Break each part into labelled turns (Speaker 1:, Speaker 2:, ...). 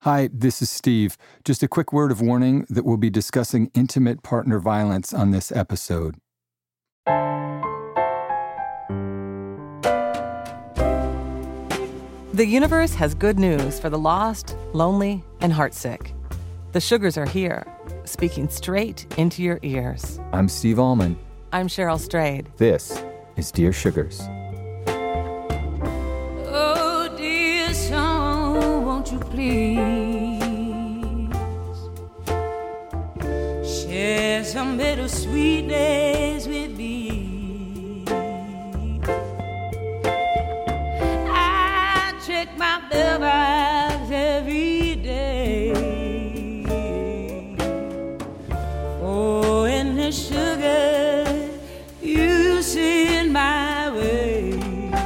Speaker 1: Hi, this is Steve. Just a quick word of warning that we'll be discussing intimate partner violence on this episode.
Speaker 2: The universe has good news for the lost, lonely, and heartsick. The Sugars are here, speaking straight into your ears.
Speaker 1: I'm Steve Allman.
Speaker 2: I'm Cheryl Strayed.
Speaker 1: This is Dear Sugars.
Speaker 3: Oh, dear song, won't you please share some bittersweet days with me? I check my mailbox every day. Oh, and the sugar you send my way.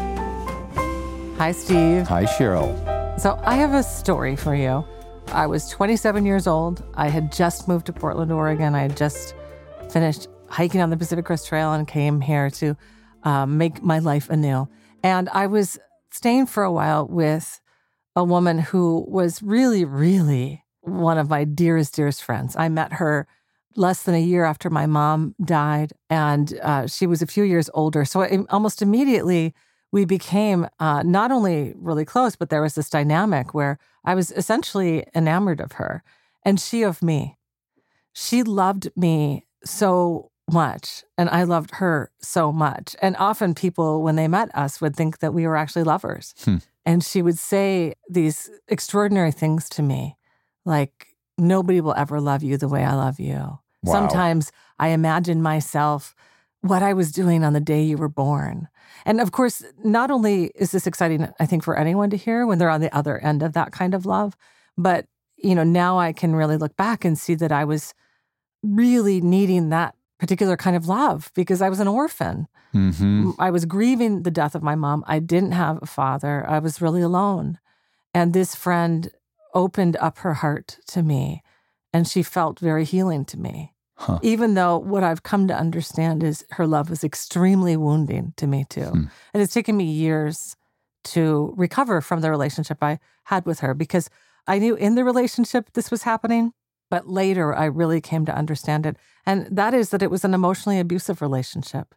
Speaker 2: Hi, Steve.
Speaker 1: Hi, Cheryl.
Speaker 2: So I have a story for you. I was 27 years old. I had just moved to Portland, Oregon. I had just finished hiking on the Pacific Crest Trail and came here to make my life anew. And I was staying for a while with a woman who was really, really one of my dearest, dearest friends. I met her less than a year after my mom died, and she was a few years older. So almost immediately, we became not only really close, but there was this dynamic where I was essentially enamored of her and she of me. She loved me so much and I loved her so much. And often people, when they met us, would think that we were actually lovers. And she would say these extraordinary things to me, like, nobody will ever love you the way I love you.
Speaker 1: Wow.
Speaker 2: Sometimes I imagine myself what I was doing on the day you were born. And of course, not only is this exciting, I think, for anyone to hear when they're on the other end of that kind of love, but, now I can really look back and see that I was really needing that particular kind of love because I was an orphan.
Speaker 1: Mm-hmm.
Speaker 2: I was grieving the death of my mom. I didn't have a father. I was really alone. And this friend opened up her heart to me, and she felt very healing to me.
Speaker 1: Huh.
Speaker 2: Even though what I've come to understand is her love was extremely wounding to me too. And it's taken me years to recover from the relationship I had with her because I knew in the relationship this was happening, but later I really came to understand it. And that is that it was an emotionally abusive relationship.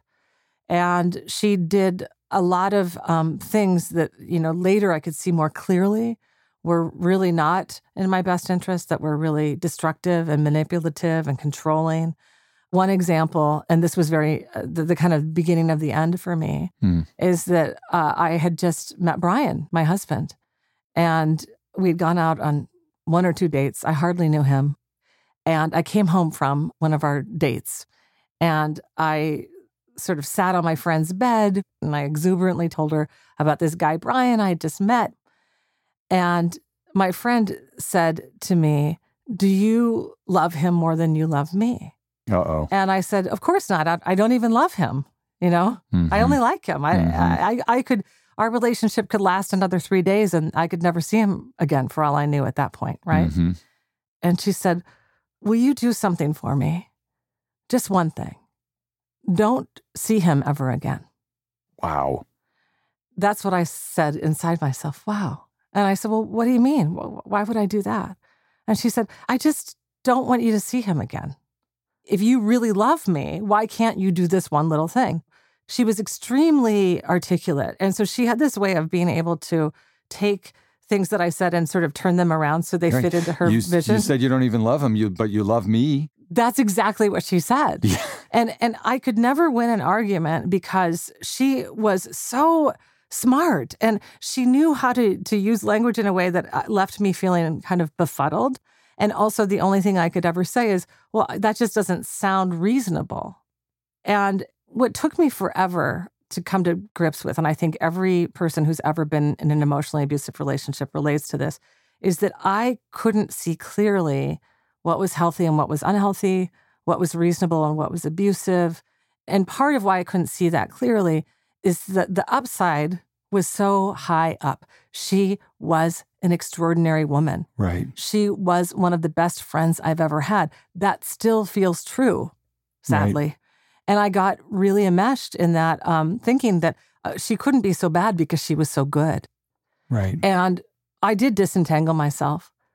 Speaker 2: And she did a lot of things that, later I could see more clearly were really not in my best interest, that were really destructive and manipulative and controlling. One example, and this was very the kind of beginning of the end for me, is that I had just met Brian, my husband, and we'd gone out on one or two dates. I hardly knew him. And I came home from one of our dates, and I sort of sat on my friend's bed, and I exuberantly told her about this guy, Brian, I had just met. And my friend said to me, "Do you love him more than you love me?"
Speaker 1: Uh-oh.
Speaker 2: And I said, "Of course not. I don't even love him. I only like him. Our relationship could last another 3 days and I could never see him again for all I knew at that point, right?"
Speaker 1: Mm-hmm.
Speaker 2: And she said, "Will you do something for me? Just one thing. Don't see him ever again."
Speaker 1: Wow.
Speaker 2: That's what I said inside myself. Wow. And I said, "Well, what do you mean? Why would I do that?" And she said, "I just don't want you to see him again. If you really love me, why can't you do this one little thing?" She was extremely articulate. And so she had this way of being able to take things that I said and sort of turn them around so they fit into her vision.
Speaker 1: You said you don't even love him, but you love me.
Speaker 2: That's exactly what she said.
Speaker 1: Yeah.
Speaker 2: And I could never win an argument because she was so smart and she knew how to use language in a way that left me feeling kind of befuddled. And also the only thing I could ever say is, well, that just doesn't sound reasonable. And what took me forever to come to grips with, and I think every person who's ever been in an emotionally abusive relationship relates to this, is that I couldn't see clearly what was healthy and what was unhealthy, what was reasonable and what was abusive. And part of why I couldn't see that clearly is that the upside was so high up. She was an extraordinary woman.
Speaker 1: Right.
Speaker 2: She was one of the best friends I've ever had. That still feels true, sadly. Right. And I got really enmeshed in that, thinking that she couldn't be so bad because she was so good.
Speaker 1: Right.
Speaker 2: And I did disentangle myself,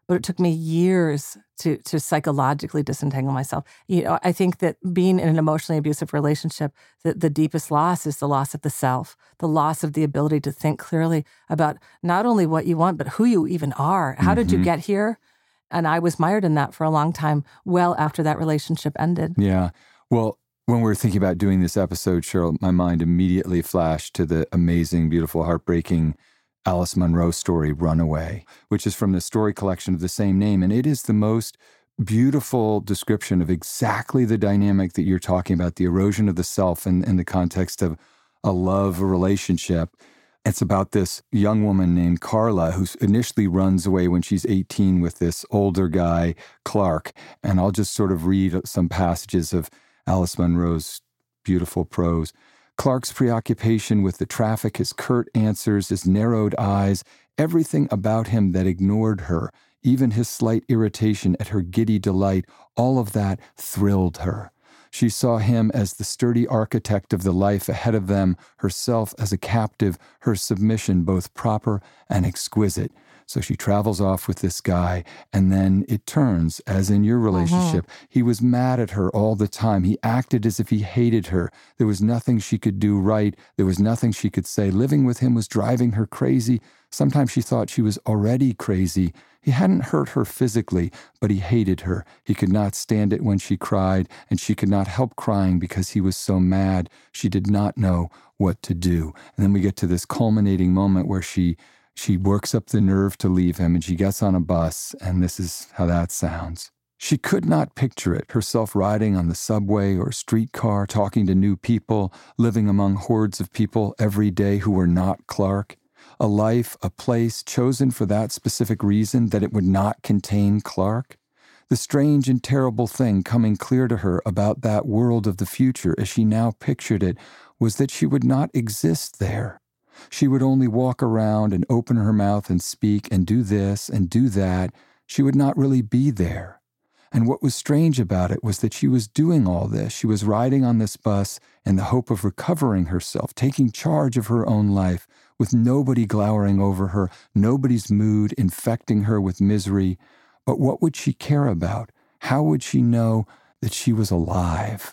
Speaker 2: but it took me years to psychologically disentangle myself. I think that being in an emotionally abusive relationship, the deepest loss is the loss of the self, the loss of the ability to think clearly about not only what you want, but who you even are. How did you get here? And I was mired in that for a long time, well after that relationship ended.
Speaker 1: Yeah. Well, when we were thinking about doing this episode, Cheryl, my mind immediately flashed to the amazing, beautiful, heartbreaking Alice Munro story, Runaway, which is from the story collection of the same name. And it is the most beautiful description of exactly the dynamic that you're talking about, the erosion of the self in the context of a love relationship. It's about this young woman named Carla who initially runs away when she's 18 with this older guy, Clark. And I'll just sort of read some passages of Alice Munro's beautiful prose. Clark's preoccupation with the traffic, his curt answers, his narrowed eyes, everything about him that ignored her, even his slight irritation at her giddy delight, all of that thrilled her. She saw him as the sturdy architect of the life ahead of them, herself as a captive, her submission both proper and exquisite. So she travels off with this guy, and then it turns, as in your relationship. He was mad at her all the time. He acted as if he hated her. There was nothing she could do right. There was nothing she could say. Living with him was driving her crazy. Sometimes she thought she was already crazy. He hadn't hurt her physically, but he hated her. He could not stand it when she cried, and she could not help crying because he was so mad. She did not know what to do. And then we get to this culminating moment where she works up the nerve to leave him, and she gets on a bus, and this is how that sounds. She could not picture it, herself riding on the subway or streetcar, talking to new people, living among hordes of people every day who were not Clark. A life, a place chosen for that specific reason, that it would not contain Clark. The strange and terrible thing coming clear to her about that world of the future as she now pictured it was that she would not exist there. She would only walk around and open her mouth and speak and do this and do that. She would not really be there. And what was strange about it was that she was doing all this. She was riding on this bus in the hope of recovering herself, taking charge of her own life, with nobody glowering over her, nobody's mood infecting her with misery. But what would she care about? How would she know that she was alive?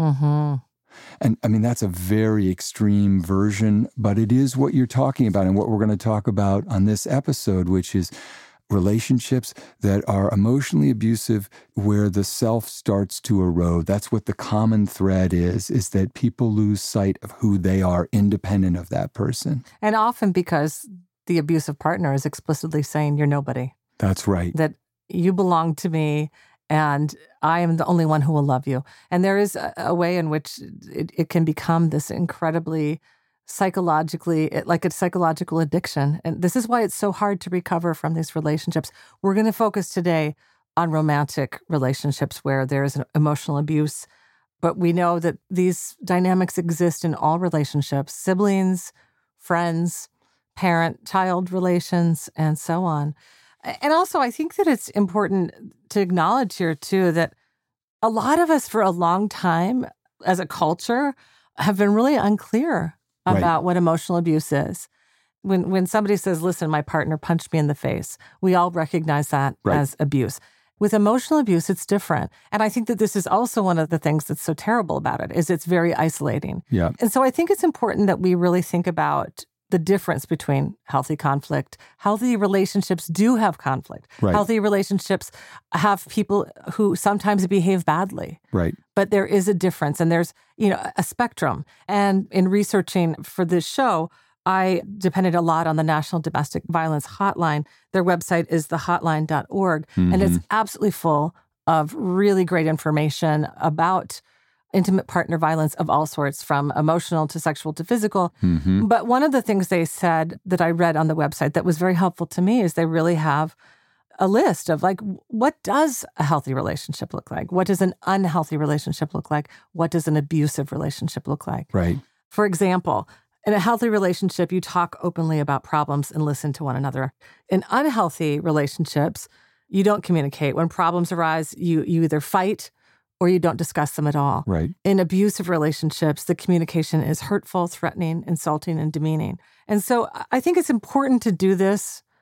Speaker 1: And I mean, that's a very extreme version, but it is what you're talking about and what we're going to talk about on this episode, which is relationships that are emotionally abusive, where the self starts to erode. That's what the common thread is that people lose sight of who they are independent of that person.
Speaker 2: And often because the abusive partner is explicitly saying, you're nobody.
Speaker 1: That's right.
Speaker 2: That you belong to me, and I am the only one who will love you. And there is a way in which it can become this incredibly psychologically, like a psychological addiction. And this is why it's so hard to recover from these relationships. We're going to focus today on romantic relationships where there is an emotional abuse. But we know that these dynamics exist in all relationships, siblings, friends, parent-child relations, and so on. And also, I think that it's important to acknowledge here, too, that a lot of us for a long time as a culture have been really unclear about what emotional abuse is. When somebody says, listen, my partner punched me in the face, we all recognize that as abuse. With emotional abuse, it's different. And I think that this is also one of the things that's so terrible about it, is it's very isolating.
Speaker 1: Yeah.
Speaker 2: And so I think it's important that we really think about the difference between healthy conflict. Healthy relationships do have conflict.
Speaker 1: Right.
Speaker 2: Healthy relationships have people who sometimes behave badly.
Speaker 1: Right.
Speaker 2: But there is a difference, and there's, a spectrum. And in researching for this show, I depended a lot on the National Domestic Violence Hotline. Their website is thehotline.org, and it's absolutely full of really great information about intimate partner violence of all sorts, from emotional to sexual to physical. But one of the things they said that I read on the website that was very helpful to me is they really have a list of, like, what does a healthy relationship look like? What does an unhealthy relationship look like? What does an abusive relationship look like?
Speaker 1: Right.
Speaker 2: For example, in a healthy relationship, you talk openly about problems and listen to one another. In unhealthy relationships, you don't communicate. When problems arise, you either fight or you don't discuss them at all.
Speaker 1: Right.
Speaker 2: In abusive relationships, the communication is hurtful, threatening, insulting, and demeaning. And so I think it's important to do this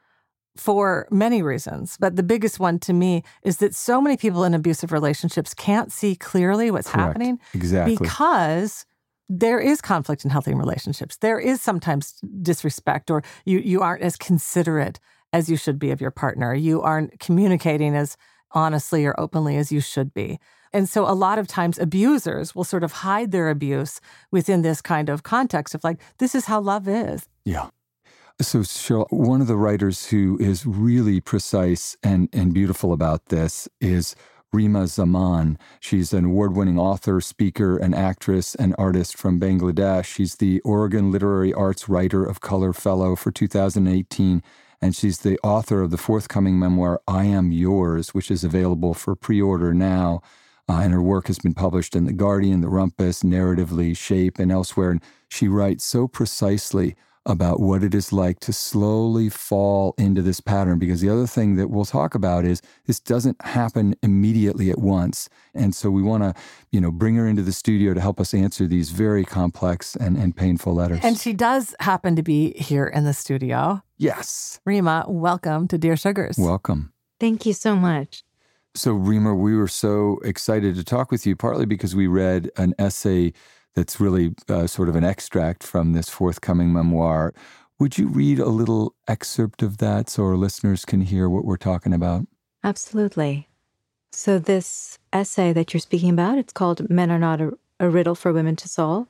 Speaker 2: for many reasons. But the biggest one to me is that so many people in abusive relationships can't see clearly what's happening.
Speaker 1: Exactly.
Speaker 2: Because there is conflict in healthy relationships. There is sometimes disrespect, or you aren't as considerate as you should be of your partner. You aren't communicating as honestly or openly as you should be. And so a lot of times abusers will sort of hide their abuse within this kind of context of like, this is how love is.
Speaker 1: Yeah. So Cheryl, one of the writers who is really precise and beautiful about this is Rima Zaman. She's an award-winning author, speaker, and actress and artist from Bangladesh. She's the Oregon Literary Arts Writer of Color Fellow for 2018, and she's the author of the forthcoming memoir, I Am Yours, which is available for pre-order now. And her work has been published in The Guardian, The Rumpus, Narratively, Shape, and elsewhere. And she writes so precisely about what it is like to slowly fall into this pattern. Because the other thing that we'll talk about is this doesn't happen immediately at once. And so we want to, bring her into the studio to help us answer these very complex and painful letters.
Speaker 2: And she does happen to be here in the studio.
Speaker 1: Yes.
Speaker 2: Rima, welcome to Dear Sugars.
Speaker 1: Welcome.
Speaker 4: Thank you so much.
Speaker 1: So Rima, we were so excited to talk with you, partly because we read an essay that's really sort of an extract from this forthcoming memoir. Would you read a little excerpt of that so our listeners can hear what we're talking about?
Speaker 4: Absolutely. So this essay that you're speaking about, it's called Men Are Not a Riddle for Women to Solve.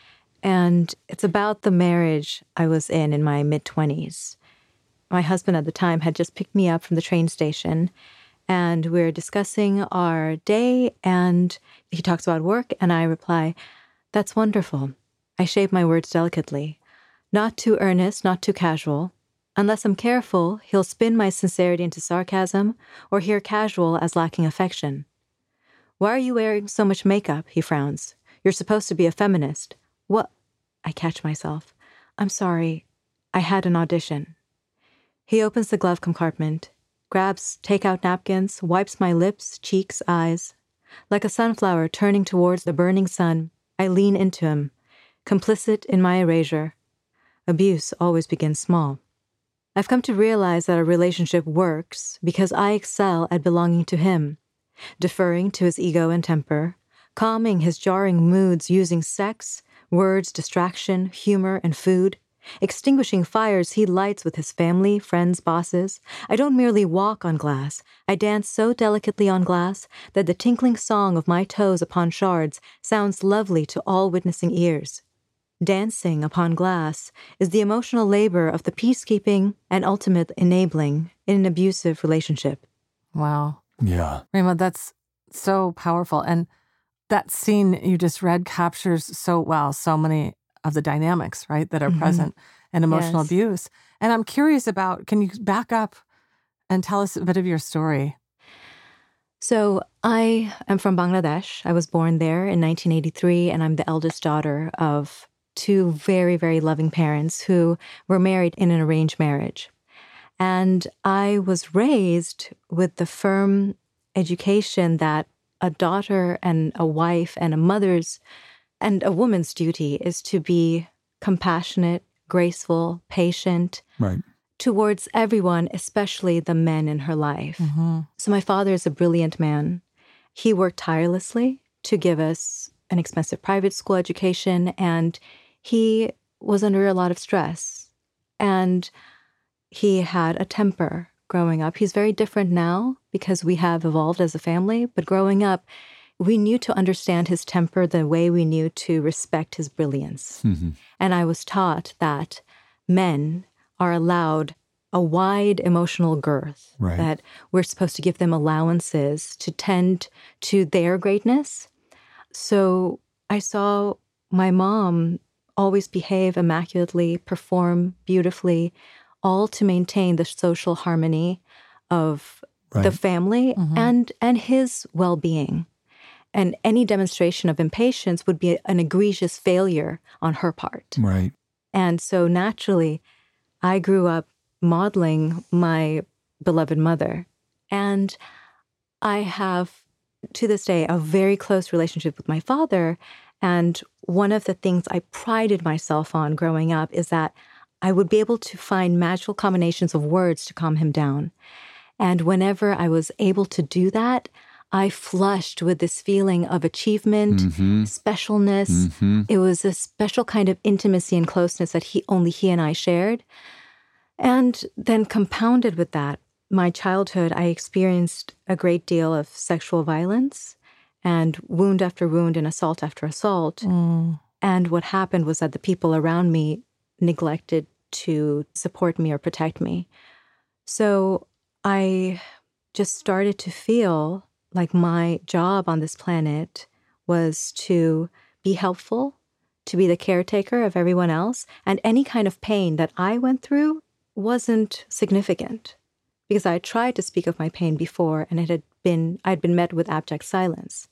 Speaker 4: And it's about the marriage I was in my mid-20s. My husband at the time had just picked me up from the train station, and we're discussing our day, and he talks about work, and I reply, "That's wonderful." I shape my words delicately. Not too earnest, not too casual. Unless I'm careful, he'll spin my sincerity into sarcasm or hear casual as lacking affection. "Why are you wearing so much makeup?" he frowns. "You're supposed to be a feminist." "What?" I catch myself. "I'm sorry. I had an audition." He opens the glove compartment, grabs take-out napkins, wipes my lips, cheeks, eyes. Like a sunflower turning towards the burning sun, I lean into him, complicit in my erasure. Abuse always begins small. I've come to realize that a relationship works because I excel at belonging to him, deferring to his ego and temper, calming his jarring moods using sex, words, distraction, humor, and food, extinguishing fires he lights with his family, friends, bosses. I don't merely walk on glass. I dance so delicately on glass that the tinkling song of my toes upon shards sounds lovely to all witnessing ears. Dancing upon glass is the emotional labor of the peacekeeping and ultimate enabling in an abusive relationship.
Speaker 2: Wow.
Speaker 1: Yeah.
Speaker 2: Rima, that's so powerful. And that scene you just read captures so well so many of the dynamics, right, that are present in emotional abuse. And I'm curious about, can you back up and tell us a bit of your story?
Speaker 4: So I am from Bangladesh. I was born there in 1983, and I'm the eldest daughter of two very, very loving parents who were married in an arranged marriage. And I was raised with the firm education that a daughter and a wife and a mother's and a woman's duty is to be compassionate, graceful, patient towards everyone, especially the men in her life. So my father is a brilliant man. He worked tirelessly to give us an expensive private school education, and he was under a lot of stress. And he had a temper growing up. He's very different now because we have evolved as a family, but growing up, we knew to understand his temper the way we knew to respect his brilliance. And I was taught that men are allowed a wide emotional girth, that we're supposed to give them allowances to tend to their greatness. So I saw my mom always behave immaculately, perform beautifully, all to maintain the social harmony of the family and his well-being. And any demonstration of impatience would be an egregious failure on her part. And so naturally, I grew up modeling my beloved mother. And I have, to this day, a very close relationship with my father. And one of the things I prided myself on growing up is that I would be able to find magical combinations of words to calm him down. And whenever I was able to do that, I flushed with this feeling of achievement, specialness. It was a special kind of intimacy and closeness that only he and I shared. And then compounded with that, my childhood, I experienced a great deal of sexual violence and wound after wound and assault after assault. And what happened was that the people around me neglected to support me or protect me. So I just started to feel like my job on this planet was to be helpful, to be the caretaker of everyone else. And any kind of pain that I went through wasn't significant because I had tried to speak of my pain before and I'd been met with abject silence.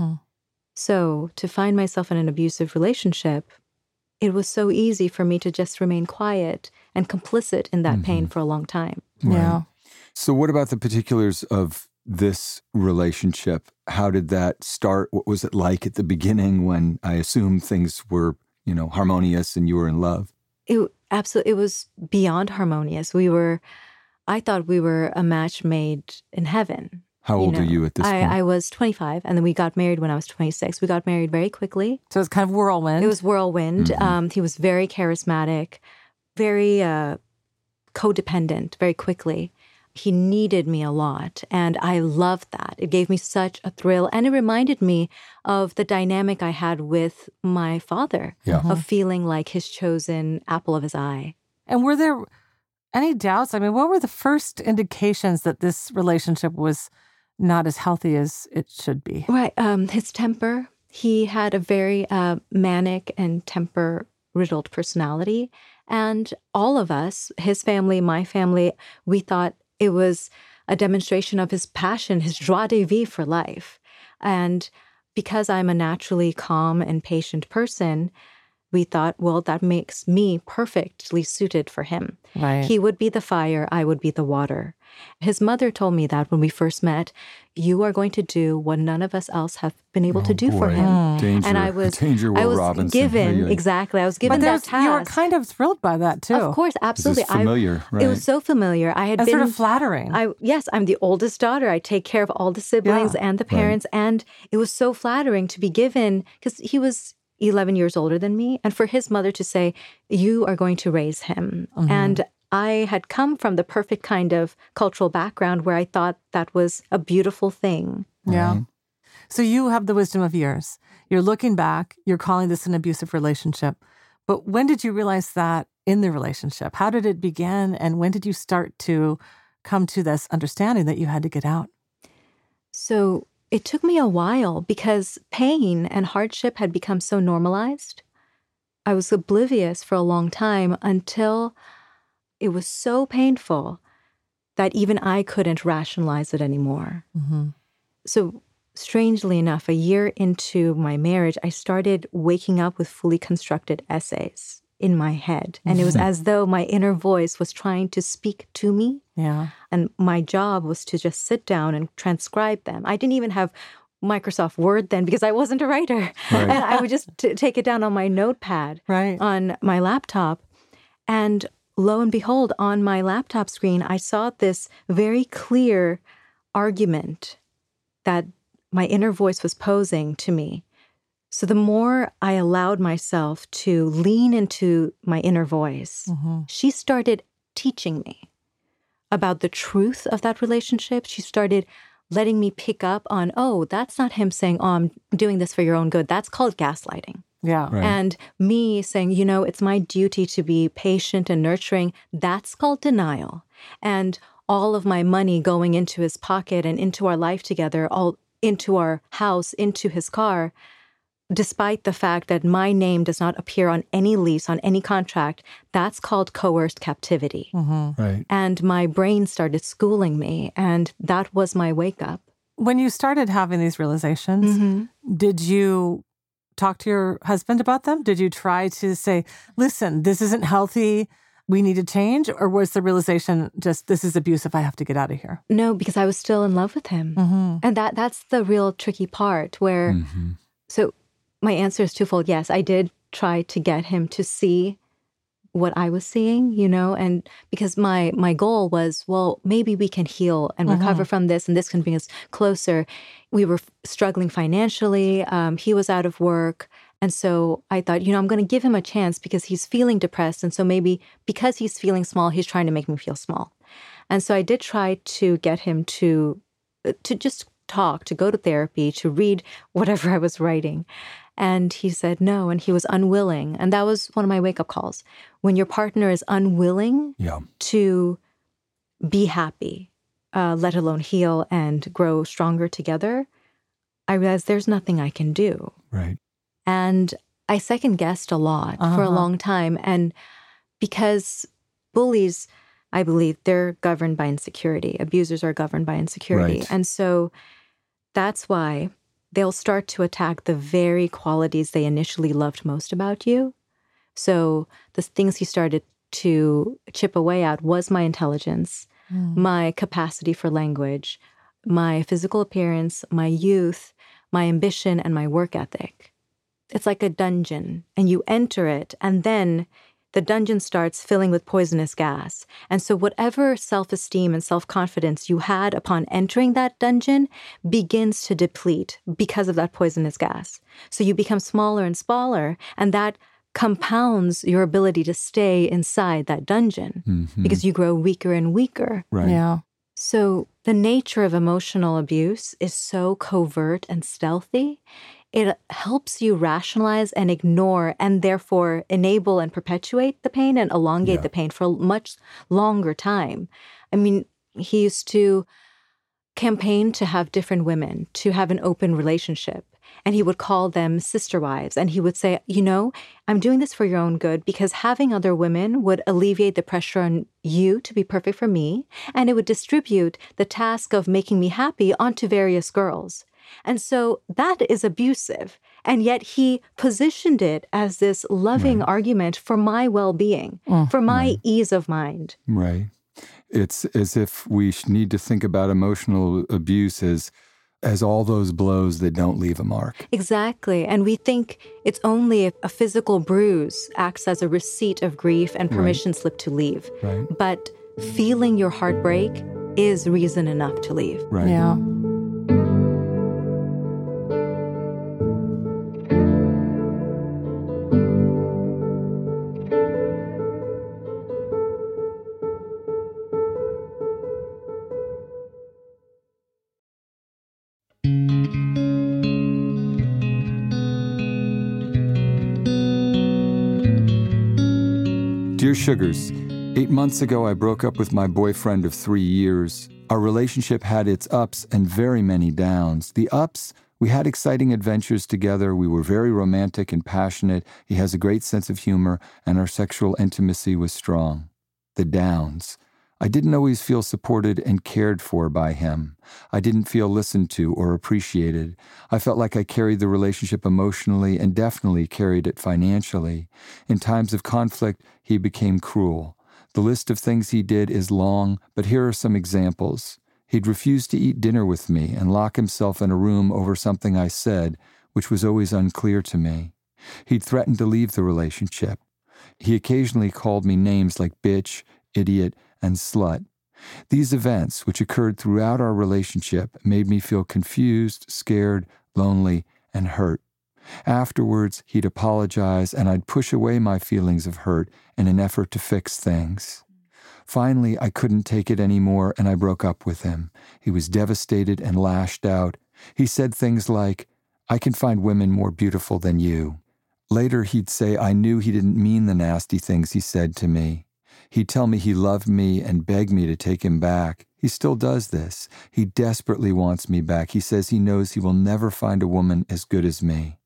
Speaker 4: So to find myself in an abusive relationship, it was so easy for me to just remain quiet and complicit in that pain for a long time.
Speaker 2: Yeah.
Speaker 1: So what about the particulars of this relationship? How did that start? What was it like at the beginning when I assume things were, harmonious and you were in love?
Speaker 4: It was beyond harmonious. I thought we were a match made in heaven.
Speaker 1: How old are you at this point?
Speaker 4: I was 25, and then we got married when I was 26. We got married very quickly.
Speaker 2: So it's kind of whirlwind.
Speaker 4: It was whirlwind. He was very charismatic, very codependent, very quickly. He needed me a lot, and I loved that. It gave me such a thrill, and it reminded me of the dynamic I had with my father, of feeling like his chosen apple of his eye.
Speaker 2: And were there any doubts? I mean, what were the first indications that this relationship was not as healthy as it should be?
Speaker 4: Right. His temper. He had a very manic and temper-riddled personality. And all of us, his family, my family, we thought it was a demonstration of his passion, his joie de vivre for life. And because I'm a naturally calm and patient person, we thought, well, that makes me perfectly suited for him.
Speaker 2: Right.
Speaker 4: He would be the fire, I would be the water. His mother told me that when we first met, you are going to do what none of us else have been able to do for him.
Speaker 1: Danger,
Speaker 4: and I was
Speaker 1: Will Robinson.
Speaker 4: given, exactly, I was given that task.
Speaker 2: You were kind of thrilled by that too.
Speaker 4: Of course, absolutely.
Speaker 1: This is familiar, right?
Speaker 4: It was so familiar. I had
Speaker 2: and
Speaker 4: been
Speaker 2: sort of flattering.
Speaker 4: Yes, I'm the oldest daughter. I take care of all the siblings and the parents. And it was so flattering to be given, because he was 11 years older than me, and for his mother to say, you are going to raise him. And I had come from the perfect kind of cultural background where I thought that was a beautiful thing.
Speaker 2: Yeah. So you have the wisdom of years. You're looking back, you're calling this an abusive relationship. But when did you realize that in the relationship? How did it begin? And when did you start to come to this understanding that you had to get out?
Speaker 4: So it took me a while because pain and hardship had become so normalized. I was oblivious for a long time until it was so painful that even I couldn't rationalize it anymore. So strangely enough, a year into my marriage, I started waking up with fully constructed essays in my head. And it was as though my inner voice was trying to speak to me.
Speaker 2: Yeah.
Speaker 4: And my job was to just sit down and transcribe them. I didn't even have Microsoft Word then because I wasn't a writer.
Speaker 1: Right.
Speaker 4: And I would just take it down on my notepad on my laptop. And lo and behold, on my laptop screen, I saw this very clear argument that my inner voice was posing to me. So the more I allowed myself to lean into my inner voice, she started teaching me about the truth of that relationship. She started letting me pick up on, oh, that's not him saying, oh, I'm doing this for your own good. That's called gaslighting.
Speaker 2: Yeah.
Speaker 1: Right.
Speaker 4: And me saying, it's my duty to be patient and nurturing. That's called denial. And all of my money going into his pocket and into our life together, all into our house, into his car, despite the fact that my name does not appear on any lease, on any contract, that's called coerced captivity.
Speaker 1: Right.
Speaker 4: And my brain started schooling me, and that was my wake up.
Speaker 2: When you started having these realizations, did you talk to your husband about them? Did you try to say, listen, this isn't healthy, we need to change? Or was the realization just, this is abusive, I have to get out of here?
Speaker 4: No, because I was still in love with him. And that's the real tricky part where, so my answer is twofold. Yes, I did try to get him to see what I was seeing, and because my goal was, well, maybe we can heal and recover from this, and this can bring us closer. We were struggling financially. He was out of work. And so I thought, I'm going to give him a chance because he's feeling depressed. And so maybe because he's feeling small, he's trying to make me feel small. And so I did try to get him to just talk, to go to therapy, to read whatever I was writing. And he said no, and he was unwilling. And that was one of my wake-up calls. When your partner is unwilling to be happy, let alone heal and grow stronger together, I realized there's nothing I can do.
Speaker 1: Right.
Speaker 4: And I second-guessed a lot for a long time. And because bullies, I believe, they're governed by insecurity. Abusers are governed by insecurity.
Speaker 1: Right.
Speaker 4: And so that's why they'll start to attack the very qualities they initially loved most about you. So the things he started to chip away at was my intelligence, my capacity for language, my physical appearance, my youth, my ambition, and my work ethic. It's like a dungeon, and you enter it, and then the dungeon starts filling with poisonous gas. And so whatever self-esteem and self-confidence you had upon entering that dungeon begins to deplete because of that poisonous gas. So you become smaller and smaller, and that compounds your ability to stay inside that dungeon because you grow weaker and weaker.
Speaker 1: Right.
Speaker 2: Yeah.
Speaker 4: So the nature of emotional abuse is so covert and stealthy. It helps you rationalize and ignore and therefore enable and perpetuate the pain and elongate the pain for a much longer time. I mean, he used to campaign to have different women, to have an open relationship. And he would call them sister wives. And he would say, I'm doing this for your own good because having other women would alleviate the pressure on you to be perfect for me. And it would distribute the task of making me happy onto various girls. And so that is abusive. And yet he positioned it as this loving argument for my well-being, for my ease of mind.
Speaker 1: Right. It's as if we need to think about emotional abuse as all those blows that don't leave a mark.
Speaker 4: Exactly. And we think it's only a physical bruise acts as a receipt of grief and permission slip to leave.
Speaker 1: Right.
Speaker 4: But feeling your heartbreak is reason enough to leave.
Speaker 1: Right.
Speaker 2: Yeah.
Speaker 1: Dear Sugars, 8 months ago I broke up with my boyfriend of 3 years. Our relationship had its ups and very many downs. The ups, we had exciting adventures together. We were very romantic and passionate. He has a great sense of humor, and our sexual intimacy was strong. The downs, I didn't always feel supported and cared for by him. I didn't feel listened to or appreciated. I felt like I carried the relationship emotionally and definitely carried it financially. In times of conflict, he became cruel. The list of things he did is long, but here are some examples. He'd refuse to eat dinner with me and lock himself in a room over something I said, which was always unclear to me. He'd threatened to leave the relationship. He occasionally called me names like bitch, idiot, and slut. These events, which occurred throughout our relationship, made me feel confused, scared, lonely, and hurt. Afterwards, he'd apologize, and I'd push away my feelings of hurt in an effort to fix things. Finally, I couldn't take it anymore, and I broke up with him. He was devastated and lashed out. He said things like, "I can find women more beautiful than you." Later, he'd say I knew he didn't mean the nasty things he said to me. He'd tell me he loved me and beg me to take him back. He still does this. He desperately wants me back. He says he knows he will never find a woman as good as me.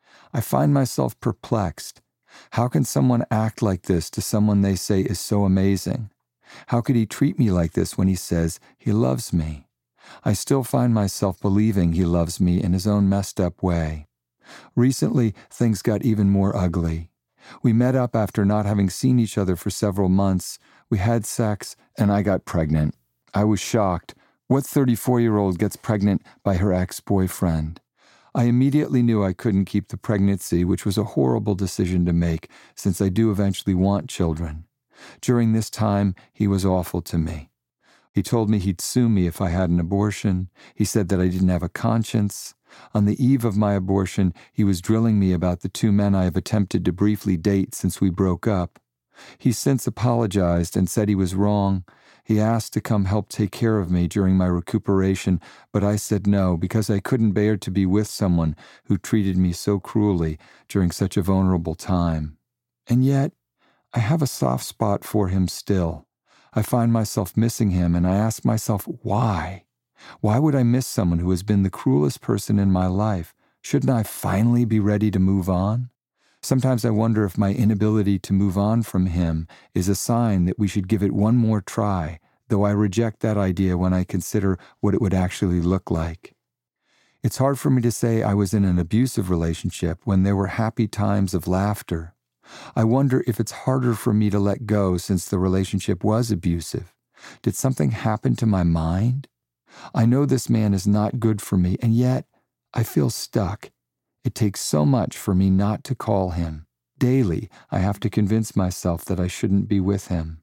Speaker 1: I find myself perplexed. How can someone act like this to someone they say is so amazing? How could he treat me like this when he says he loves me? I still find myself believing he loves me in his own messed up way. Recently, things got even more ugly. We met up after not having seen each other for several months. We had sex, and I got pregnant. I was shocked. What 34-year-old gets pregnant by her ex-boyfriend? I immediately knew I couldn't keep the pregnancy, which was a horrible decision to make since I do eventually want children. During this time, he was awful to me. He told me he'd sue me if I had an abortion. He said that I didn't have a conscience. On the eve of my abortion, he was drilling me about the 2 men I have attempted to briefly date since we broke up. He's since apologized and said he was wrong. He asked to come help take care of me during my recuperation, but I said no because I couldn't bear to be with someone who treated me so cruelly during such a vulnerable time. And yet, I have a soft spot for him still. I find myself missing him, and I ask myself, why? Why would I miss someone who has been the cruelest person in my life? Shouldn't I finally be ready to move on? Sometimes I wonder if my inability to move on from him is a sign that we should give it one more try, though I reject that idea when I consider what it would actually look like. It's hard for me to say I was in an abusive relationship when there were happy times of laughter. I wonder if it's harder for me to let go since the relationship was abusive. Did something happen to my mind? I know this man is not good for me, and yet I feel stuck. It takes so much for me not to call him. Daily, I have to convince myself that I shouldn't be with him.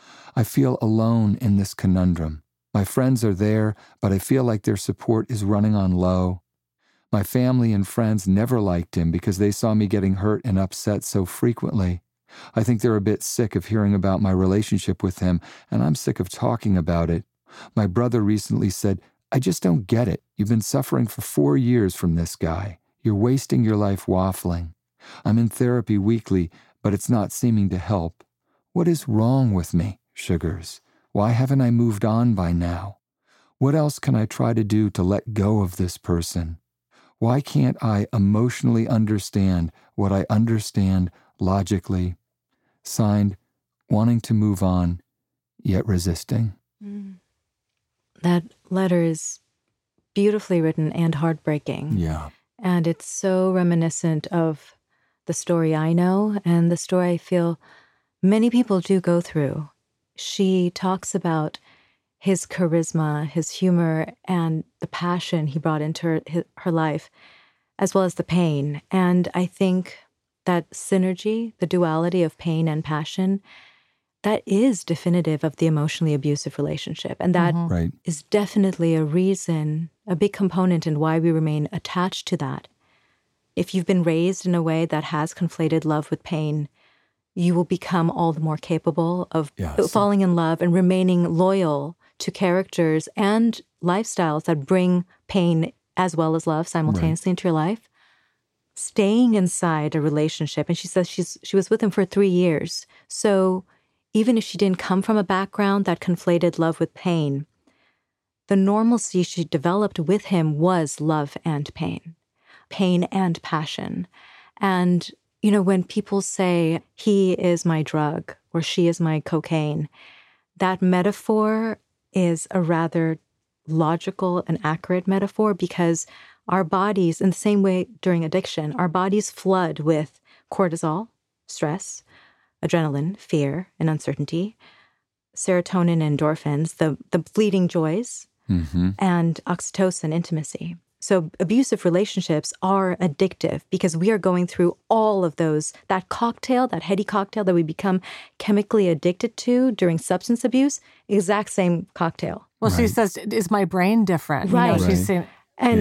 Speaker 1: I feel alone in this conundrum. My friends are there, but I feel like their support is running on low. My family and friends never liked him because they saw me getting hurt and upset so frequently. I think they're a bit sick of hearing about my relationship with him, and I'm sick of talking about it. My brother recently said, "I just don't get it. You've been suffering for 4 years from this guy. You're wasting your life waffling. I'm in therapy weekly, but it's not seeming to help. What is wrong with me, Sugars? Why haven't I moved on by now? What else can I try to do to let go of this person? Why can't I emotionally understand what I understand logically?" Signed, wanting to move on, yet resisting.
Speaker 4: That letter is beautifully written and heartbreaking.
Speaker 1: Yeah.
Speaker 4: And it's so reminiscent of the story I know and the story I feel many people do go through. She talks about his charisma, his humor, and the passion he brought into her life, as well as the pain. And I think that synergy, the duality of pain and passion, that is definitive of the emotionally abusive relationship. And that is definitely a reason, a big component in why we remain attached to that. If you've been raised in a way that has conflated love with pain, you will become all the more capable of falling in love and remaining loyal to characters and lifestyles that bring pain as well as love simultaneously into your life. Staying inside a relationship, and she says she was with him for 3 years. So even if she didn't come from a background that conflated love with pain, the normalcy she developed with him was love and pain and passion. And, you know, when people say, he is my drug or she is my cocaine, that metaphor is a rather logical and accurate metaphor because our bodies, in the same way during addiction, our bodies flood with cortisol, stress, adrenaline, fear, and uncertainty, serotonin, endorphins, the fleeting joys, and oxytocin, intimacy. So abusive relationships are addictive because we are going through all of those, that cocktail, that heady cocktail that we become chemically addicted to during substance abuse, exact same cocktail.
Speaker 2: Well, she says, is my brain different?
Speaker 4: Right.
Speaker 2: You know, she's saying,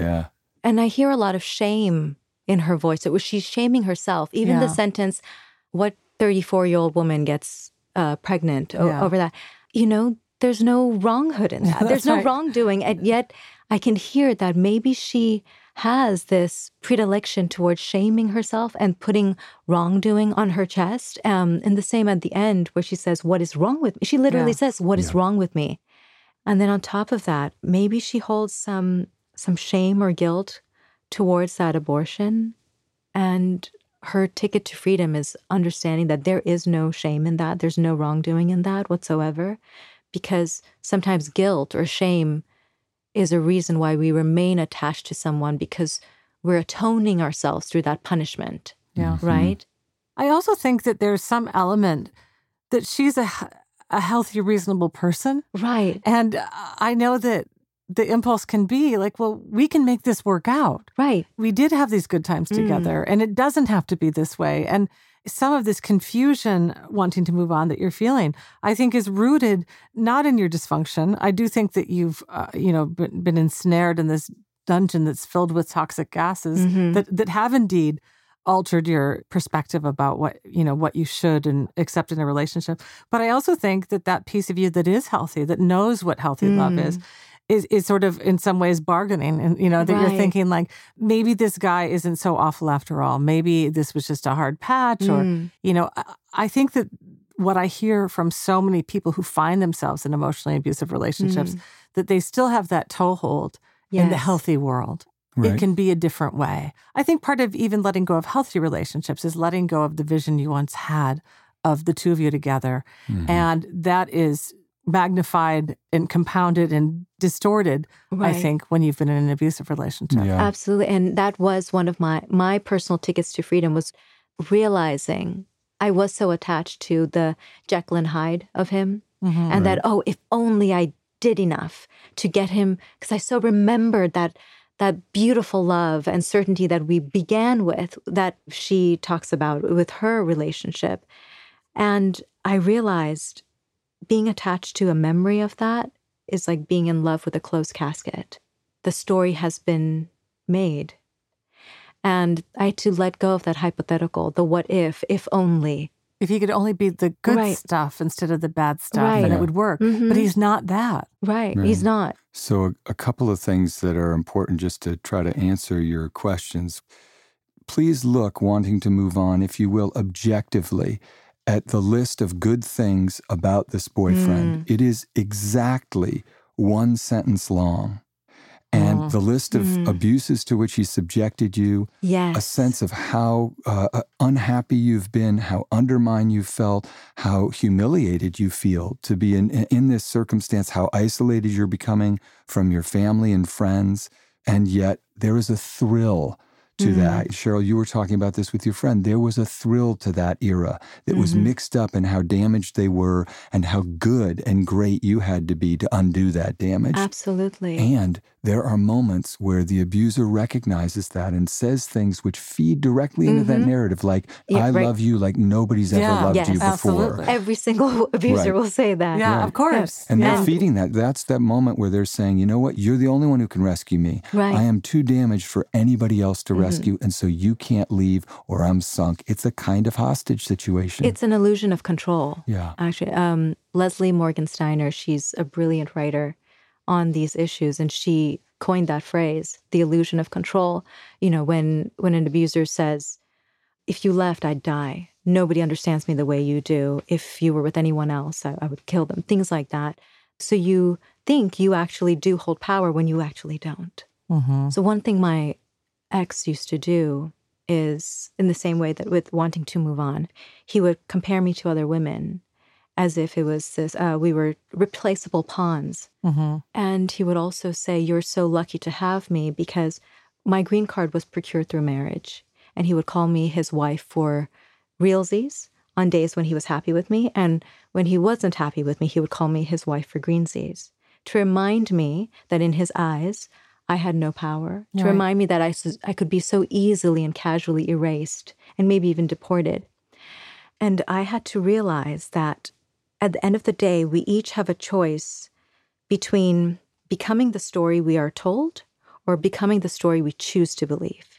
Speaker 4: and I hear a lot of shame in her voice. She's shaming herself. Even the sentence, what 34-year-old woman gets pregnant over that? You know, there's no wronghood in that. There's no wrongdoing. And yet I can hear that maybe she has this predilection towards shaming herself and putting wrongdoing on her chest. And the same at the end where she says, what is wrong with me? She literally says, what is wrong with me? And then on top of that, maybe she holds some shame or guilt towards that abortion. And her ticket to freedom is understanding that there is no shame in that. There's no wrongdoing in that whatsoever. Because sometimes guilt or shame is a reason why we remain attached to someone because we're atoning ourselves through that punishment.
Speaker 2: Yeah.
Speaker 4: Right?
Speaker 2: I also think that there's some element that she's a healthy, reasonable person.
Speaker 4: Right.
Speaker 2: And I know that the impulse can be like, well, we can make this work out.
Speaker 4: Right.
Speaker 2: We did have these good times together, and it doesn't have to be this way. And some of this confusion, wanting to move on that you're feeling, I think is rooted not in your dysfunction. I do think that you've, been ensnared in this dungeon that's filled with toxic gases that have indeed altered your perspective about what you should and accept in a relationship. But I also think that piece of you that is healthy, that knows what healthy love is sort of in some ways bargaining, and that you're thinking like, maybe this guy isn't so awful after all. Maybe this was just a hard patch, or I think that what I hear from so many people who find themselves in emotionally abusive relationships, that they still have that toehold in the healthy world. Right. It can be a different way. I think part of even letting go of healthy relationships is letting go of the vision you once had of the two of you together. And that is magnified and compounded and distorted, I think, when you've been in an abusive relationship.
Speaker 4: Yeah. Absolutely. And that was one of my personal tickets to freedom, was realizing I was so attached to the Jekyll and Hyde of him. And that, if only I did enough to get him, because I so remembered that beautiful love and certainty that we began with, that she talks about with her relationship. And I realized being attached to a memory of that is like being in love with a closed casket. The story has been made. And I had to let go of that hypothetical, the what if only.
Speaker 2: If he could only be the good stuff instead of the bad stuff, then it would work. But he's not that.
Speaker 4: Right. He's not.
Speaker 1: So a couple of things that are important just to try to answer your questions. Please look, wanting to move on, if you will, objectively, at the list of good things about this boyfriend. It is exactly one sentence long. And the list of abuses to which he subjected you, a sense of how unhappy you've been, how undermined you felt, how humiliated you feel to be in this circumstance, how isolated you're becoming from your family and friends. And yet there is a thrill to that. Cheryl, you were talking about this with your friend. There was a thrill to that era that was mixed up in how damaged they were and how good and great you had to be to undo that damage.
Speaker 4: Absolutely.
Speaker 1: And there are moments where the abuser recognizes that and says things which feed directly into that narrative, like, I love you like nobody's ever loved you before.
Speaker 2: Absolutely.
Speaker 4: Every single abuser will say that.
Speaker 2: Yeah, of course.
Speaker 1: And they're feeding that. That's that moment where they're saying, you know what, you're the only one who can rescue me.
Speaker 4: Right.
Speaker 1: I am too damaged for anybody else to rescue, and so you can't leave or I'm sunk. It's a kind of hostage situation.
Speaker 4: It's an illusion of control.
Speaker 1: Yeah.
Speaker 4: Actually, Leslie Morgensteiner, she's a brilliant writer on these issues, and she coined that phrase, the illusion of control. When an abuser says, if you left, I'd die. Nobody understands me the way you do. If you were with anyone else, I would kill them. Things like that. So you think you actually do hold power when you actually don't. So one thing my ex used to do is, in the same way that with wanting to move on, he would compare me to other women as if it was this, we were replaceable pawns. And he would also say, you're so lucky to have me because my green card was procured through marriage. And he would call me his wife for realsies on days when he was happy with me. And when he wasn't happy with me, he would call me his wife for greensies, to remind me that in his eyes, I had no power, to remind me that I could be so easily and casually erased and maybe even deported. And I had to realize that at the end of the day, we each have a choice between becoming the story we are told or becoming the story we choose to believe.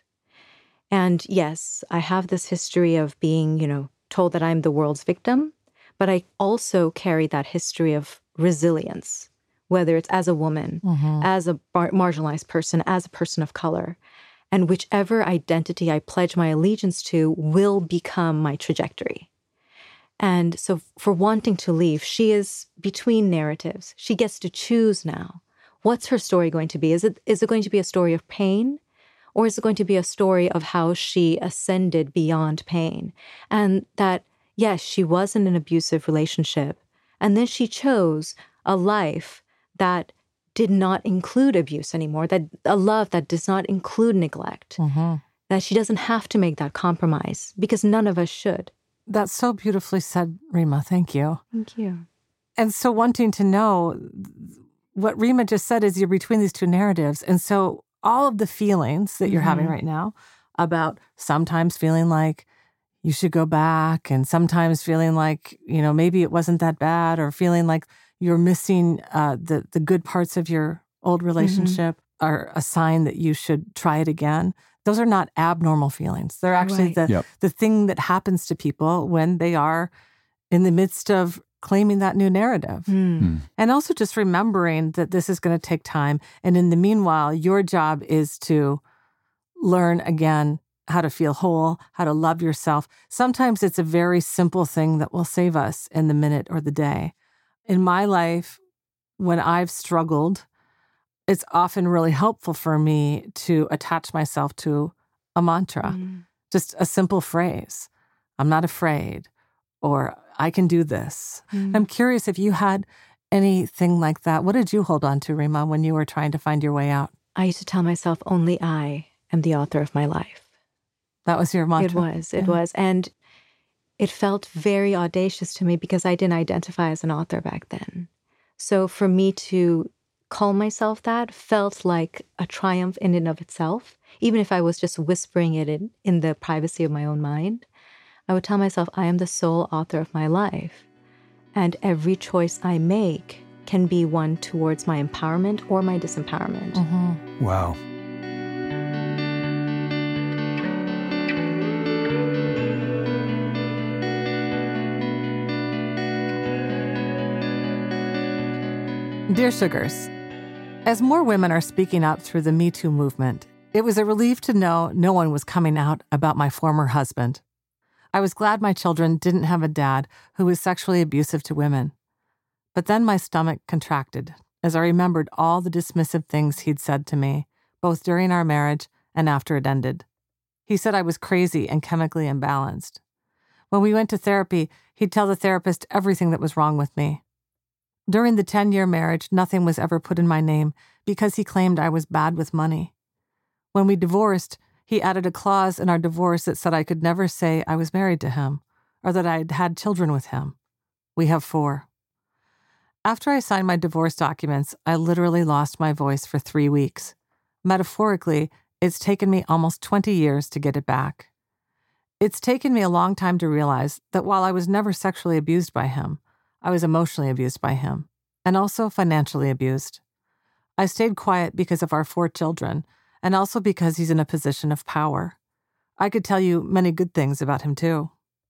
Speaker 4: And yes, I have this history of being, told that I'm the world's victim, but I also carry that history of resilience, whether it's as a woman, as a marginalized person, as a person of color. And whichever identity I pledge my allegiance to will become my trajectory. And so for wanting to leave, she is between narratives. She gets to choose now. What's her story going to be? Is it going to be a story of pain? Or is it going to be a story of how she ascended beyond pain? And that, yes, she was in an abusive relationship. And then she chose a life that did not include abuse anymore, that a love that does not include neglect, that she doesn't have to make that compromise because none of us should.
Speaker 2: That's so beautifully said, Rima. Thank you.
Speaker 4: Thank you.
Speaker 2: And so wanting to know, what Rima just said is you're between these two narratives. And so all of the feelings that you're having right now about sometimes feeling like you should go back and sometimes feeling like, maybe it wasn't that bad, or feeling like you're missing the good parts of your old relationship are a sign that you should try it again. Those are not abnormal feelings. They're actually the thing that happens to people when they are in the midst of claiming that new narrative. And also just remembering that this is going to take time. And in the meanwhile, your job is to learn again how to feel whole, how to love yourself. Sometimes it's a very simple thing that will save us in the minute or the day. In my life, when I've struggled, it's often really helpful for me to attach myself to a mantra, just a simple phrase. I'm not afraid, or I can do this. I'm curious if you had anything like that. What did you hold on to, Rima, when you were trying to find your way out?
Speaker 4: I used to tell myself, only I am the author of my life.
Speaker 2: That was your mantra?
Speaker 4: It was. And it felt very audacious to me because I didn't identify as an author back then. So for me to call myself that felt like a triumph in and of itself. Even if I was just whispering it in the privacy of my own mind, I would tell myself, I am the sole author of my life. And every choice I make can be one towards my empowerment or my disempowerment.
Speaker 1: Wow.
Speaker 2: Dear Sugars, as more women are speaking up through the Me Too movement, it was a relief to know no one was coming out about my former husband. I was glad my children didn't have a dad who was sexually abusive to women. But then my stomach contracted as I remembered all the dismissive things he'd said to me, both during our marriage and after it ended. He said I was crazy and chemically imbalanced. When we went to therapy, he'd tell the therapist everything that was wrong with me. During the 10-year marriage, nothing was ever put in my name because he claimed I was bad with money. When we divorced, he added a clause in our divorce that said I could never say I was married to him or that I'd had children with him. We have 4. After I signed my divorce documents, I literally lost my voice for 3 weeks. Metaphorically, it's taken me almost 20 years to get it back. It's taken me a long time to realize that while I was never sexually abused by him, I was emotionally abused by him, and also financially abused. I stayed quiet because of our 4 children, and also because he's in a position of power. I could tell you many good things about him, too.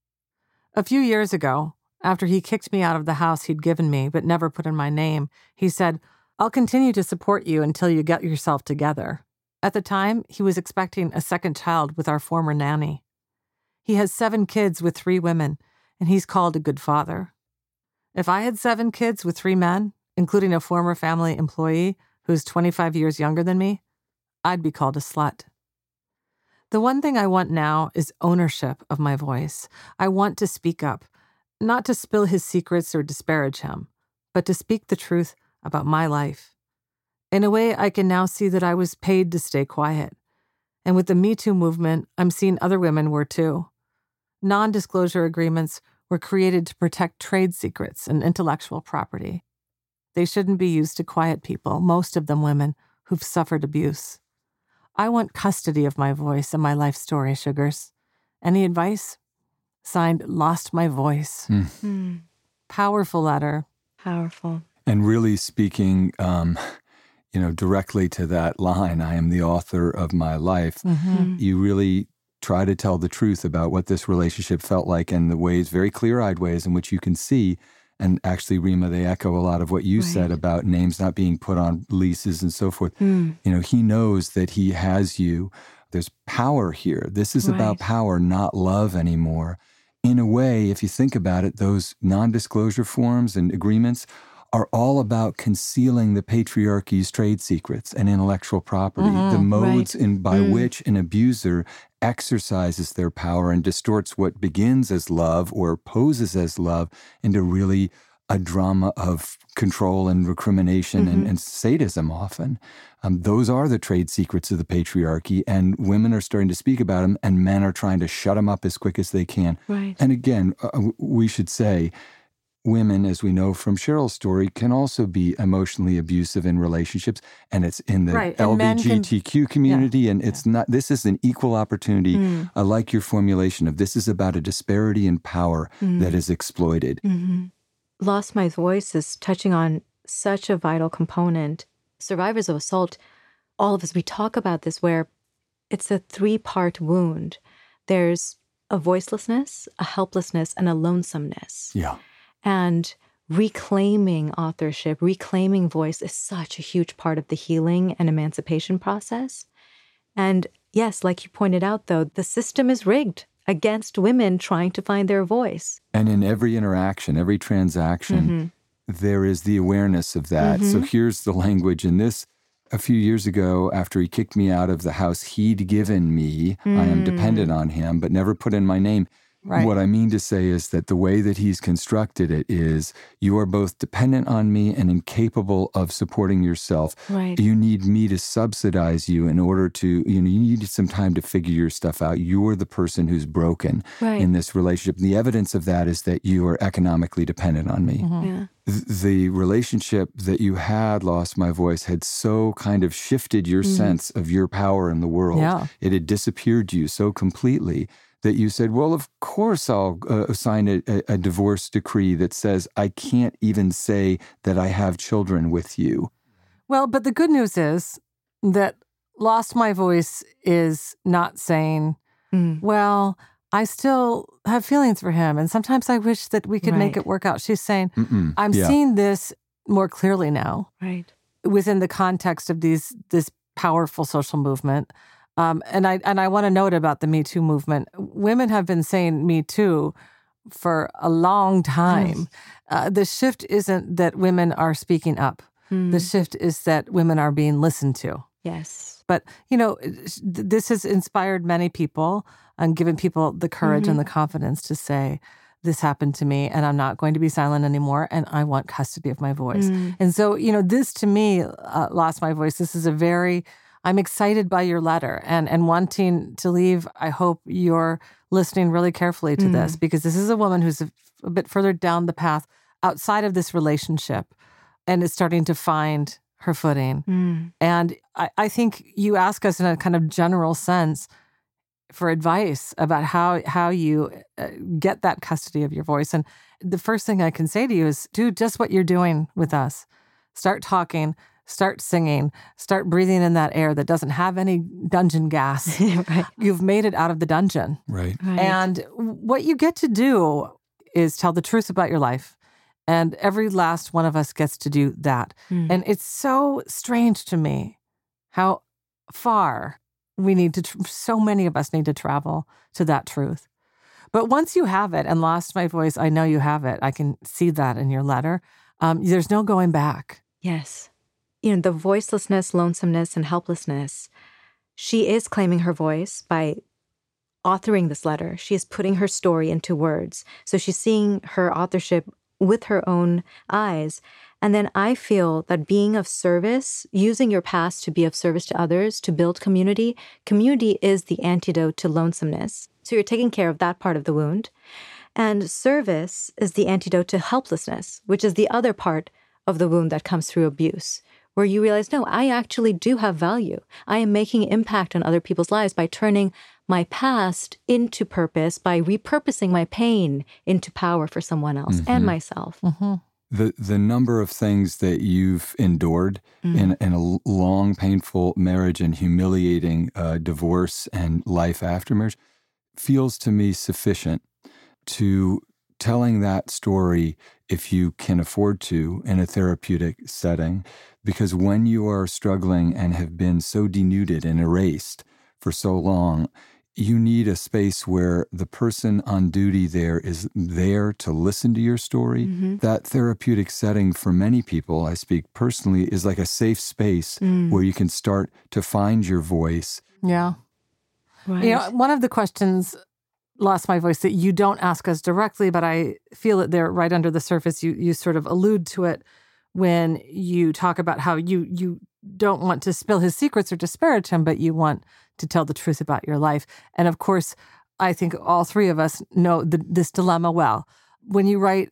Speaker 2: A few years ago, after he kicked me out of the house he'd given me but never put in my name, he said, "I'll continue to support you until you get yourself together." At the time, he was expecting a second child with our former nanny. He has 7 kids with 3 women, and he's called a good father. If I had 7 kids with 3 men, including a former family employee who's 25 years younger than me, I'd be called a slut. The one thing I want now is ownership of my voice. I want to speak up, not to spill his secrets or disparage him, but to speak the truth about my life. In a way, I can now see that I was paid to stay quiet. And with the Me Too movement, I'm seeing other women were too. Non-disclosure agreements were created to protect trade secrets and intellectual property. They shouldn't be used to quiet people, most of them women, who've suffered abuse. I want custody of my voice and my life story, Sugars. Any advice? Signed, Lost My Voice. Powerful letter.
Speaker 4: Powerful.
Speaker 1: And really speaking, directly to that line, I am the author of my life. You really try to tell the truth about what this relationship felt like and the ways, very clear-eyed ways in which you can see. And actually, Rima, they echo a lot of what you said about names not being put on leases and so forth. He knows that he has you. There's power here. This is about power, not love anymore. In a way, if you think about it, those non-disclosure forms and agreements are all about concealing the patriarchy's trade secrets and intellectual property, the modes by which an abuser exercises their power and distorts what begins as love or poses as love into really a drama of control and recrimination and sadism often. Those are the trade secrets of the patriarchy, and women are starting to speak about them, and men are trying to shut them up as quick as they can. And again, we should say, women, as we know from Cheryl's story, can also be emotionally abusive in relationships, and it's in the
Speaker 2: Right. And men can-
Speaker 1: LGBTQ community, and it's not, this is an equal opportunity. I like your formulation of this is about a disparity in power that is exploited.
Speaker 4: Lost My Voice is touching on such a vital component. Survivors of assault, all of us, we talk about this where it's a 3-part wound. There's a voicelessness, a helplessness, and a lonesomeness.
Speaker 1: Yeah.
Speaker 4: And reclaiming authorship, reclaiming voice is such a huge part of the healing and emancipation process. And yes, like you pointed out, though, the system is rigged against women trying to find their voice.
Speaker 1: And in every interaction, every transaction, there is the awareness of that. So here's the language in this. A few years ago, after he kicked me out of the house he'd given me, I am dependent on him, but never put in my name.
Speaker 2: Right.
Speaker 1: What I mean to say is that the way that he's constructed it is you are both dependent on me and incapable of supporting yourself.
Speaker 4: Right.
Speaker 1: You need me to subsidize you in order to, you need some time to figure your stuff out. You're the person who's broken in this relationship. And the evidence of that is that you are economically dependent on me.
Speaker 4: Yeah.
Speaker 1: The relationship that you had, Lost My Voice, had so kind of shifted your sense of your power in the world.
Speaker 2: Yeah.
Speaker 1: It had disappeared you so completely that you said, well, of course I'll sign a divorce decree that says I can't even say that I have children with you.
Speaker 2: Well, but the good news is that Lost My Voice is not saying, well, I still have feelings for him, and sometimes I wish that we could make it work out. She's saying, I'm seeing this more clearly now.
Speaker 4: Right.
Speaker 2: Within the context of this powerful social movement. And I want to note about the Me Too movement. Women have been saying Me Too for a long time. The shift isn't that women are speaking up. The shift is that women are being listened to.
Speaker 4: Yes.
Speaker 2: But, this has inspired many people and given people the courage and the confidence to say, this happened to me and I'm not going to be silent anymore and I want custody of my voice. And so, this to me, Lost My Voice, this is I'm excited by your letter and wanting to leave. I hope you're listening really carefully to this because this is a woman who's a bit further down the path outside of this relationship and is starting to find her footing. And I think you ask us in a kind of general sense for advice about how you get that custody of your voice. And the first thing I can say to you is do just what you're doing with us. Start talking. Start singing, start breathing in that air that doesn't have any dungeon gas.
Speaker 4: Right.
Speaker 2: You've made it out of the dungeon.
Speaker 1: Right.
Speaker 2: And what you get to do is tell the truth about your life. And every last one of us gets to do that. And it's so strange to me how far we need to, so many of us need to travel to that truth. But once you have it, and Lost My Voice, I know you have it. I can see that in your letter. There's no going back.
Speaker 4: Yes. The voicelessness, lonesomeness, and helplessness, she is claiming her voice by authoring this letter. She is putting her story into words. So she's seeing her authorship with her own eyes. And then I feel that being of service, using your past to be of service to others, to build community is the antidote to lonesomeness. So you're taking care of that part of the wound. And service is the antidote to helplessness, which is the other part of the wound that comes through abuse, where you realize, no, I actually do have value. I am making impact on other people's lives by turning my past into purpose, by repurposing my pain into power for someone else and myself.
Speaker 1: The number of things that you've endured in a long, painful marriage and humiliating divorce and life after marriage feels to me sufficient to telling that story, if you can afford to, in a therapeutic setting. Because when you are struggling and have been so denuded and erased for so long, you need a space where the person on duty there is there to listen to your story. That therapeutic setting for many people, I speak personally, is like a safe space where you can start to find your voice.
Speaker 2: Yeah.
Speaker 4: Right.
Speaker 2: One of the questions, Lost My Voice, that you don't ask us directly, but I feel it there right under the surface. You sort of allude to it when you talk about how you don't want to spill his secrets or disparage him, but you want to tell the truth about your life. And of course, I think all three of us know this dilemma well. When you write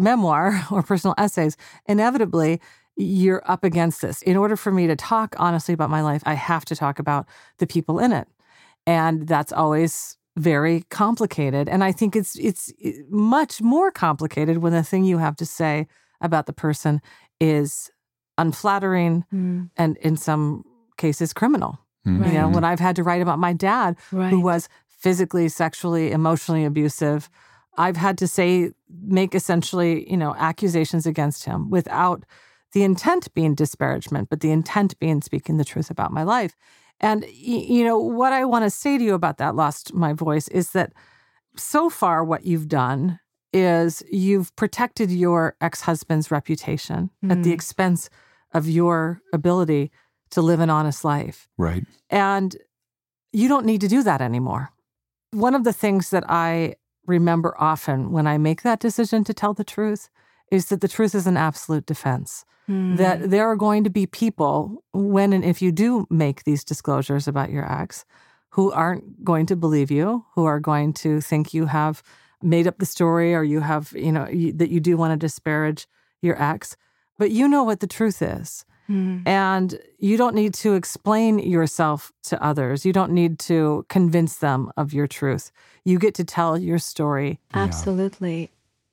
Speaker 2: memoir or personal essays, inevitably you're up against this. In order for me to talk honestly about my life, I have to talk about the people in it. And that's always very complicated. And I think it's much more complicated when the thing you have to say about the person is unflattering and in some cases criminal.
Speaker 1: Mm-hmm.
Speaker 2: You know, when I've had to write about my dad, who was physically, sexually, emotionally abusive, I've had to make essentially, accusations against him without the intent being disparagement, but the intent being speaking the truth about my life. And, what I want to say to you about that Lost My Voice is that so far what you've done is you've protected your ex-husband's reputation at the expense of your ability to live an honest life.
Speaker 1: Right.
Speaker 2: And you don't need to do that anymore. One of the things that I remember often when I make that decision to tell the truth is that the truth is an absolute defense. That there are going to be people when and if you do make these disclosures about your ex who aren't going to believe you, who are going to think you have made up the story or you have, that you do want to disparage your ex. But you know what the truth is. And you don't need to explain yourself to others. You don't need to convince them of your truth. You get to tell your story.
Speaker 4: Absolutely.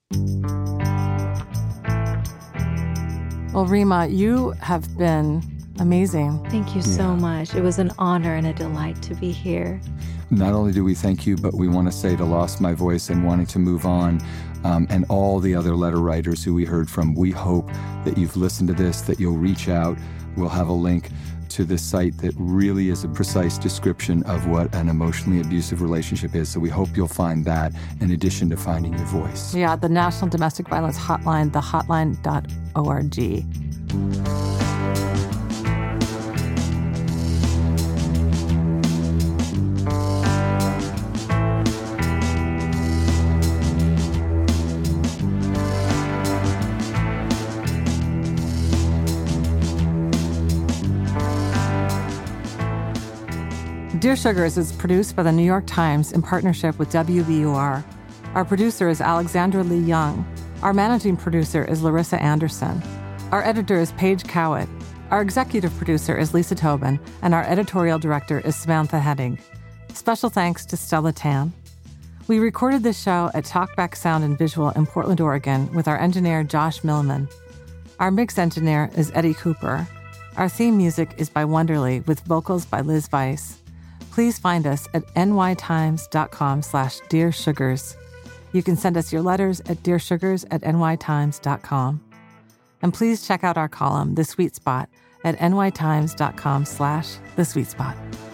Speaker 2: Well, Rima, you have been amazing.
Speaker 4: Thank you so much. It was an honor and a delight to be here.
Speaker 1: Not only do we thank you, but we want to say to Lost My Voice and wanting to move on, and all the other letter writers who we heard from, we hope that you've listened to this, that you'll reach out. We'll have a link to this site that really is a precise description of what an emotionally abusive relationship is. So we hope you'll find that in addition to finding your voice.
Speaker 2: Yeah, the National Domestic Violence Hotline, thehotline.org. Dear Sugars is produced by the New York Times in partnership with WBUR. Our producer is Alexandra Lee Young. Our managing producer is Larissa Anderson. Our editor is Paige Cowett. Our executive producer is Lisa Tobin, and our editorial director is Samantha Heading. Special thanks to Stella Tan. We recorded this show at Talkback Sound and Visual in Portland, Oregon, with our engineer Josh Millman. Our mix engineer is Eddie Cooper. Our theme music is by Wonderly, with vocals by Liz Weiss. Please find us at nytimes.com/dearsugars. You can send us your letters at dearsugars@nytimes.com. And please check out our column, The Sweet Spot, at nytimes.com/thesweetspot.